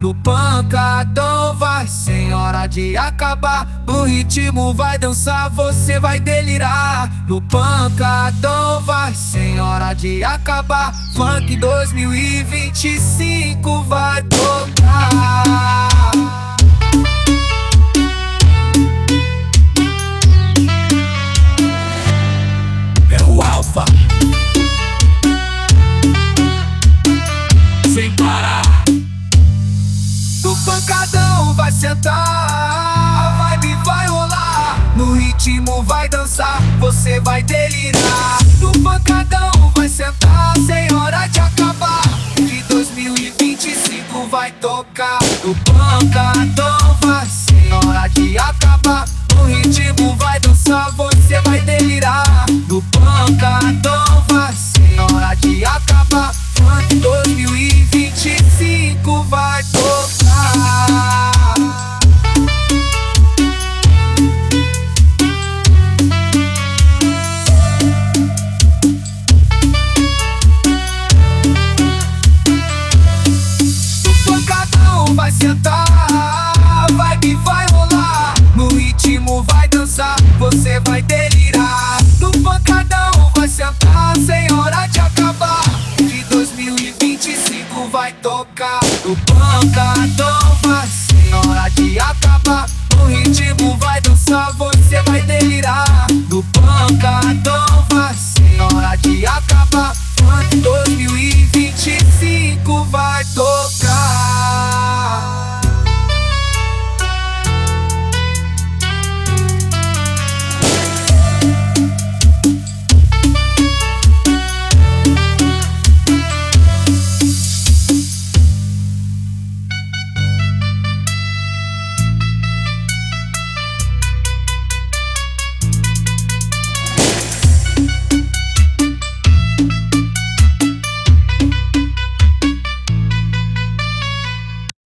No pancadão vai, sem hora de acabar. No ritmo vai dançar, você vai delirar. No pancadão vai, sem hora de acabar. Funk 2025 vai tocar. É o Alfa. Sem parar. No pancadão vai sentar, a vibe vai rolar. No ritmo vai dançar, você vai delirar. No pancadão vai sentar, sem hora de acabar. De 2025 vai tocar. No pancadão vai, sem hora de acabar. No ritmo vai dançar, você vai delirar. No pancadão vai, sem hora de acabar. Funk 2025 vai tocar. No pancadão vai sentar, a vibe vai rolar. No ritmo vai dançar, você vai delirar. No pancadão vai sentar, sem hora de acabar. De 2025 vai tocar. No pancadão vai, sem hora de acabar. No ritmo vai dançar, você vai delirar. No pancadão vai, sem hora de acabar. Funk 2025